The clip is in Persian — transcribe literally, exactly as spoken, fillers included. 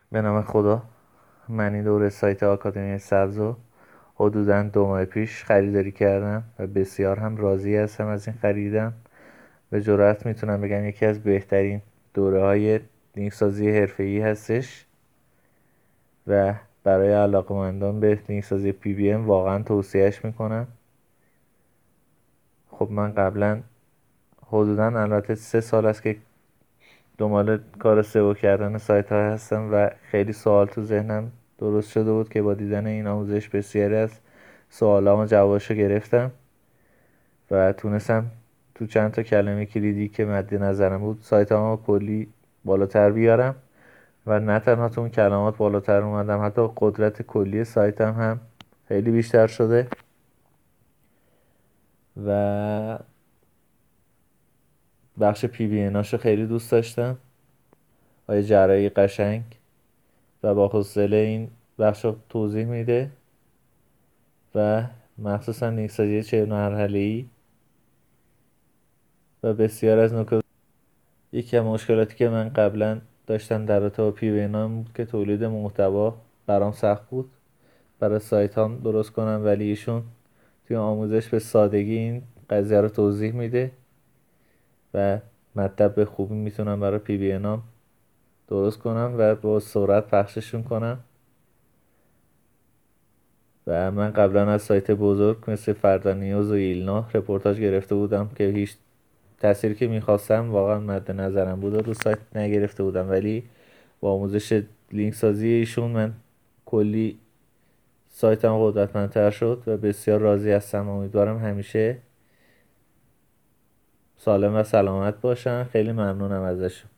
به نام خدا. من این دوره سایت آکادمی سبزو حدوداً دو ماه پیش خریداری کردم و بسیار هم راضی هستم از این خریدم. به جرئت میتونم بگم یکی از بهترین دوره های لینک سازی حرفه‌ای هستش و برای علاقه‌مندان به لینک سازی پی بی ام واقعا توصیهش میکنم. خب من قبلا حدوداً البته سه سال است که دنبال کار سئو کردن سایت ها هستم و خیلی سوال تو ذهنم درست شده بود که با دیدن این آموزش بسیاری از سوالامو جوابشو گرفتم و تونستم تو چند تا کلمه کلیدی که مد نظرم بود سایتمو کلی بالاتر بیارم و نه تنها تو اون کلمات بالاتر اومدم، حتی قدرت کلی سایتم هم خیلی بیشتر شده و بخش پی بی ایناشو خیلی دوست داشتم و یه جراحی قشنگ و با حوصله این بخش رو توضیح میده و مخصوصا نیکسازی چهل مرحله‌ای و بسیار از نکات. یکی از مشکلاتی که من قبلا داشتم در رابطه با پی وی نام بود که تولید محتوا برام سخت بود برای سایت هم درست کنم، ولی ایشون توی آموزش به سادگی این قضیه رو توضیح میده و مطلب به خوبی میتونم برای پی وی نام درست کنم و با سرعت پخششون کنم. و من قبلا از سایت بزرگ مثل فردانیوز و ایلنا رپورتاج گرفته بودم که هیچ تأثیری که میخواستم واقعا مد نظرم بود و رو سایت نگرفته بودم، ولی با آموزش لینک سازی ایشون من کلی سایتم قدرتمندتر شد و بسیار راضی هستم. امیدوارم همیشه سالم و سلامت باشن. خیلی ممنونم ازشون.